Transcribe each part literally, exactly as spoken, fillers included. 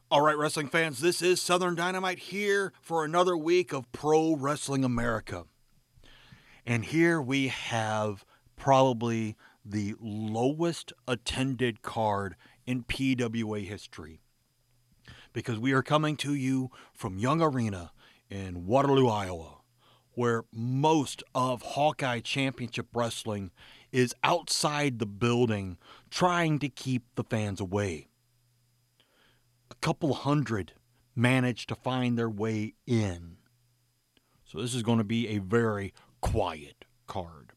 All right, wrestling fans, this is Southern Dynamite here for another week of Pro Wrestling America. And here we have probably the lowest attended card in P W A history. Because we are coming to you from Young Arena in Waterloo, Iowa, where most of Hawkeye Championship Wrestling is outside the building trying to keep the fans away. A couple hundred managed to find their way in. So this is going to be a very quiet card.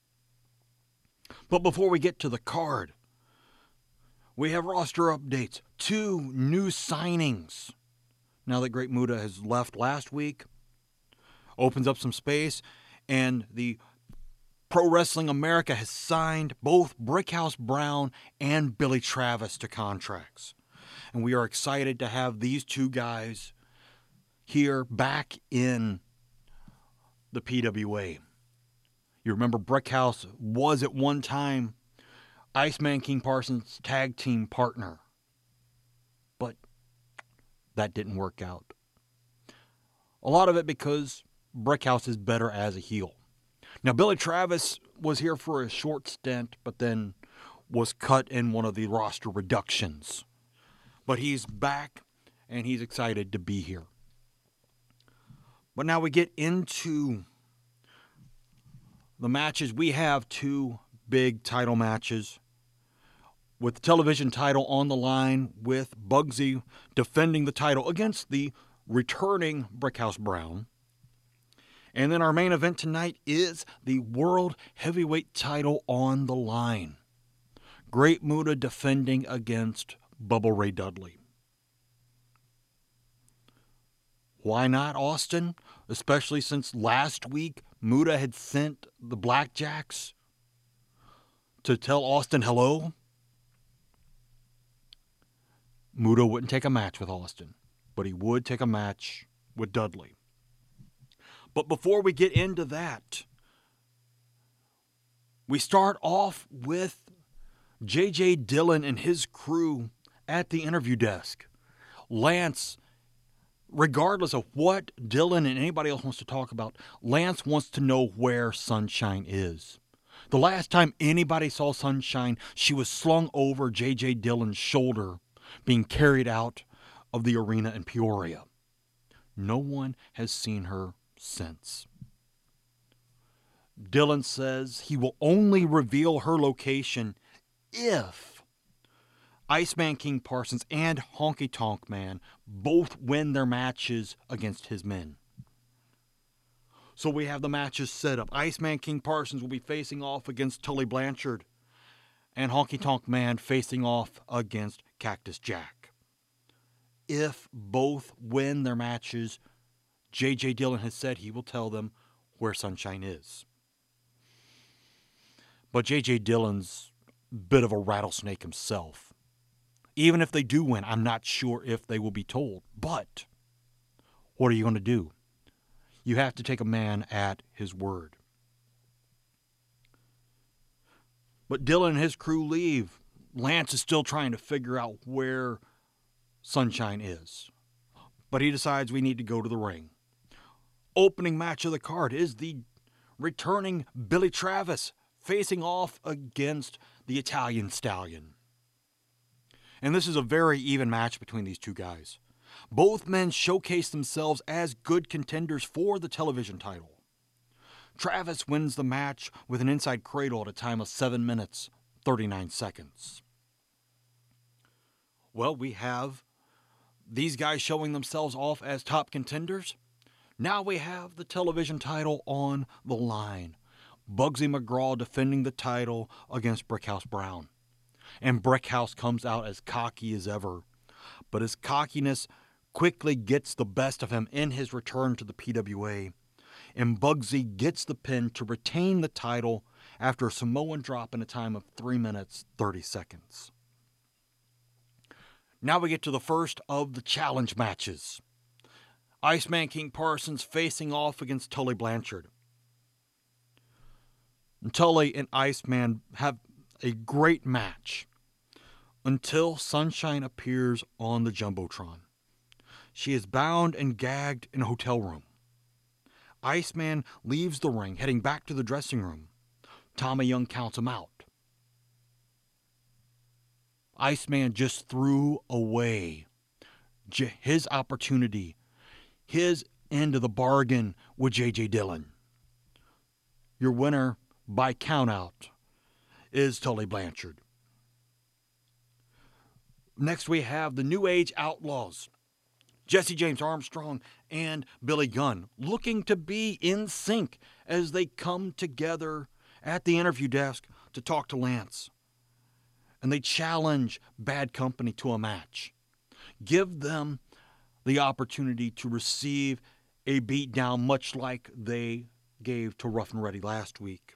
But before we get to the card, we have roster updates. Two new signings. Now that Great Muta has left last week, opens up some space, and the Pro Wrestling America has signed both Brickhouse Brown and Billy Travis to contracts. And we are excited to have these two guys here back in the P W A. You remember Brickhouse was at one time Iceman King Parsons' tag team partner. But that didn't work out. A lot of it because Brickhouse is better as a heel. Now, Billy Travis was here for a short stint, but then was cut in one of the roster reductions. But he's back, and he's excited to be here. But now we get into the matches. We have two big title matches with the television title on the line, with Bugsy defending the title against the returning Brickhouse Brown. And then our main event tonight is the World Heavyweight title on the line. Great Muta defending against Bubba Ray Dudley. Why not Austin? Especially since last week Muta had sent the Blackjacks to tell Austin hello. Muta wouldn't take a match with Austin, but he would take a match with Dudley. But before we get into that, we start off with J J Dillon and his crew at the interview desk. Lance, regardless of what Dillon and anybody else wants to talk about, Lance wants to know where Sunshine is. The last time anybody saw Sunshine, she was slung over J J Dillon's shoulder, being carried out of the arena in Peoria. No one has seen her since. Dillon says he will only reveal her location if Iceman King Parsons and Honky Tonk Man both win their matches against his men. So we have the matches set up. Iceman King Parsons will be facing off against Tully Blanchard, and Honky Tonk Man facing off against Cactus Jack. If both win their matches, J J Dillon has said he will tell them where Sunshine is. But J J Dillon's a bit of a rattlesnake himself. Even if they do win, I'm not sure if they will be told. But what are you going to do? You have to take a man at his word. But Dillon and his crew leave. Lance is still trying to figure out where Sunshine is. But he decides we need to go to the ring. Opening match of the card is the returning Billy Travis facing off against the Italian Stallion. And this is a very even match between these two guys. Both men showcase themselves as good contenders for the television title. Travis wins the match with an inside cradle at a time of seven minutes, thirty-nine seconds. Well, we have these guys showing themselves off as top contenders. Now we have the television title on the line. Bugsy McGraw defending the title against Brickhouse Brown. And Brickhouse comes out as cocky as ever. But his cockiness quickly gets the best of him in his return to the P W A. And Bugsy gets the pin to retain the title after a Samoan drop in a time of three minutes, thirty seconds. Now we get to the first of the challenge matches. Iceman King Parsons facing off against Tully Blanchard. And Tully and Iceman have a great match. until Sunshine appears on the Jumbotron. She is bound and gagged in a hotel room. Iceman leaves the ring, heading back to the dressing room. Tommy Young counts him out. Iceman just threw away his opportunity, his end of the bargain with J J Dillon. Your winner by countout is Tully Blanchard. Next we have the New Age Outlaws, Jesse James Armstrong and Billy Gunn, looking to be in sync as they come together at the interview desk to talk to Lance. And they challenge Bad Company to a match. Give them the opportunity to receive a beatdown much like they gave to Rough and Ready last week.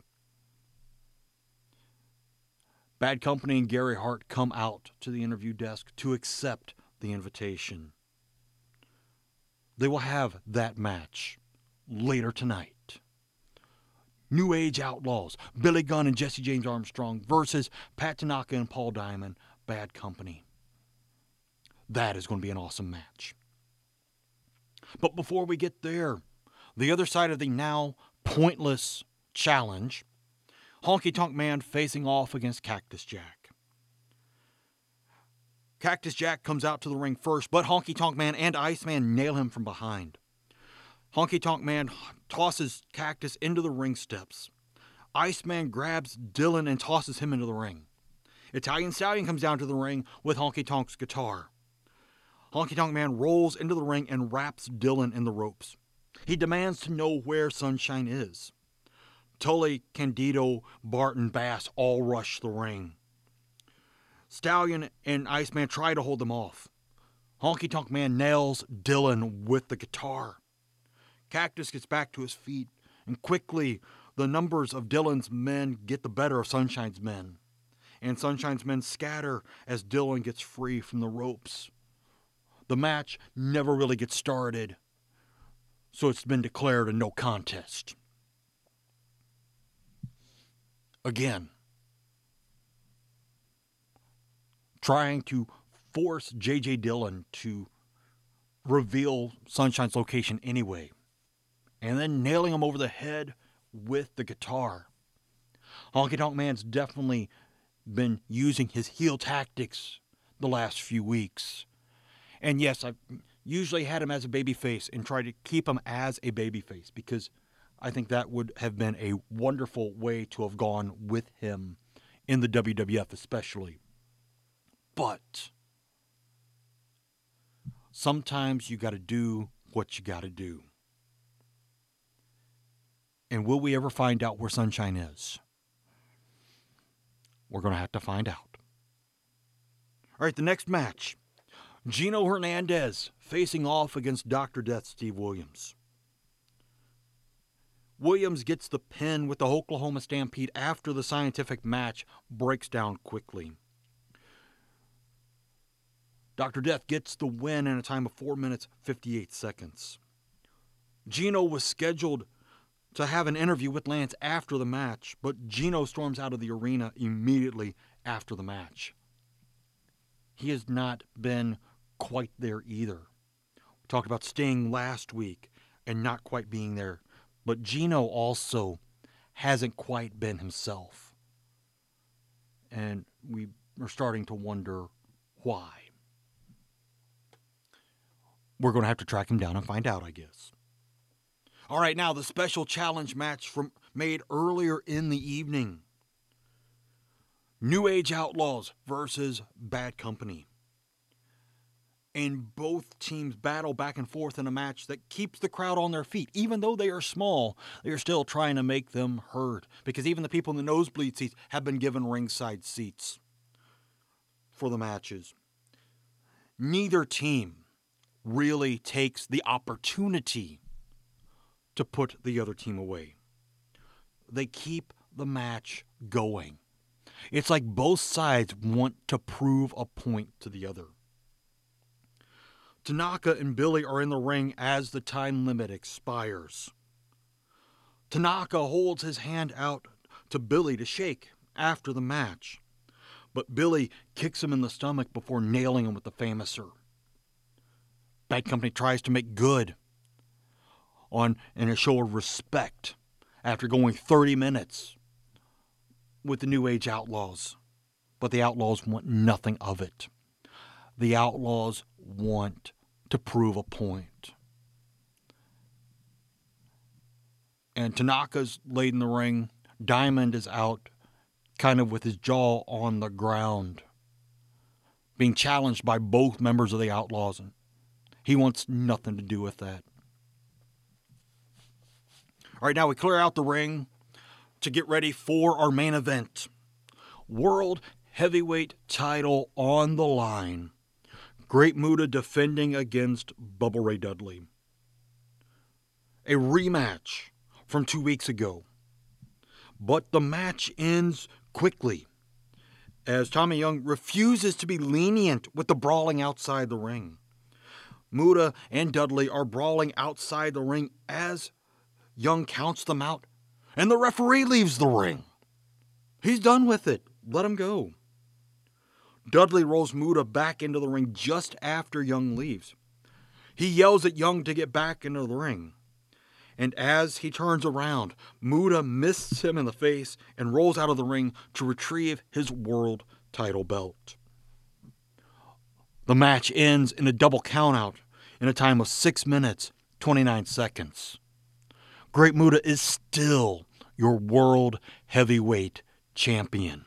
Bad Company and Gary Hart come out to the interview desk to accept the invitation. They will have that match later tonight. New Age Outlaws, Billy Gunn and Jesse James Armstrong versus Pat Tanaka and Paul Diamond, Bad Company. That is going to be an awesome match. But before we get there, the other side of the now pointless challenge, Honky Tonk Man facing off against Cactus Jack. Cactus Jack comes out to the ring first, but Honky Tonk Man and Iceman nail him from behind. Honky Tonk Man tosses Cactus into the ring steps. Iceman grabs Dillon and tosses him into the ring. Italian Stallion comes down to the ring with Honky Tonk's guitar. Honky Tonk Man rolls into the ring and wraps Dillon in the ropes. He demands to know where Sunshine is. Tully, Candido, Barton, Bass all rush the ring. Stallion and Iceman try to hold them off. Honky Tonk Man nails Dillon with the guitar. Cactus gets back to his feet, and quickly the numbers of Dillon's men get the better of Sunshine's men. And Sunshine's men scatter as Dillon gets free from the ropes. The match never really gets started, so it's been declared a no contest. Again, trying to force J J Dillon to reveal Sunshine's location anyway, and then nailing him over the head with the guitar. Honky Tonk Man's definitely been using his heel tactics the last few weeks. And yes, I've usually had him as a babyface and tried to keep him as a babyface because I think that would have been a wonderful way to have gone with him in the W W F especially. But sometimes you got to do what you got to do. And will we ever find out where Sunshine is? We're going to have to find out. All right, the next match. Gino Hernandez facing off against Doctor Death Steve Williams. Williams gets the pin with the Oklahoma Stampede after the scientific match breaks down quickly. Doctor Death gets the win in a time of four minutes, fifty-eight seconds. Gino was scheduled to have an interview with Lance after the match, but Gino storms out of the arena immediately after the match. He has not been quite there either. We talked about Sting last week and not quite being there, but Gino also hasn't quite been himself. And we are starting to wonder why. We're going to have to track him down and find out, I guess. All right, now the special challenge match from made earlier in the evening. New Age Outlaws versus Bad Company. And both teams battle back and forth in a match that keeps the crowd on their feet. Even though they are small, they are still trying to make them heard. Because even the people in the nosebleed seats have been given ringside seats for the matches. Neither team really takes the opportunity to put the other team away. They keep the match going. It's like both sides want to prove a point to the other. Tanaka and Billy are in the ring as the time limit expires. Tanaka holds his hand out to Billy to shake after the match, but Billy kicks him in the stomach before nailing him with the Famouser. Bad Company tries to make good on in a show of respect after going thirty minutes with the New Age Outlaws. But the Outlaws want nothing of it. The Outlaws want to prove a point. And Tanaka's laid in the ring. Diamond is out, kind of with his jaw on the ground, being challenged by both members of the Outlaws. And he wants nothing to do with that. All right, now we clear out the ring to get ready for our main event. World Heavyweight title on the line. Great Muta defending against Bubba Ray Dudley. A rematch from two weeks ago. But the match ends quickly as Tommy Young refuses to be lenient with the brawling outside the ring. Muta and Dudley are brawling outside the ring as Young counts them out, and the referee leaves the ring. He's done with it. Let him go. Dudley rolls Muta back into the ring just after Young leaves. He yells at Young to get back into the ring. And as he turns around, Muta misses him in the face and rolls out of the ring to retrieve his world title belt. The match ends in a double countout in a time of six minutes, twenty-nine seconds. Great Muta is still your world heavyweight champion.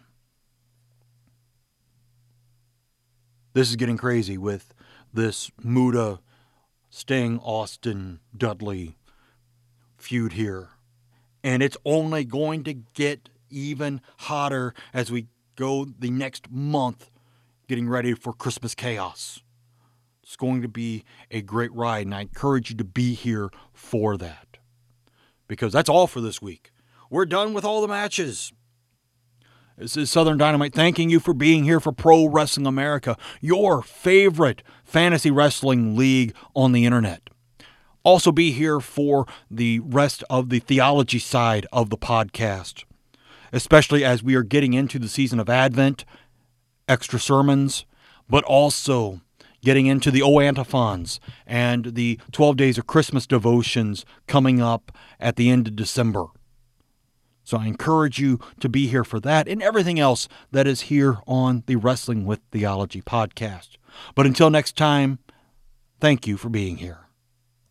This is getting crazy with this Muta, Sting, Austin, Dudley feud here. And it's only going to get even hotter as we go the next month getting ready for Christmas Chaos. It's going to be a great ride, and I encourage you to be here for that. Because that's all for this week. We're done with all the matches. This is Southern Dynamite thanking you for being here for Pro Wrestling America, your favorite fantasy wrestling league on the internet. Also be here for the rest of the theology side of the podcast, especially as we are getting into the season of Advent, extra sermons, but also getting into the O Antiphons and the twelve Days of Christmas devotions coming up at the end of December. So I encourage you to be here for that and everything else that is here on the Wrestling with Theology podcast. But until next time, thank you for being here.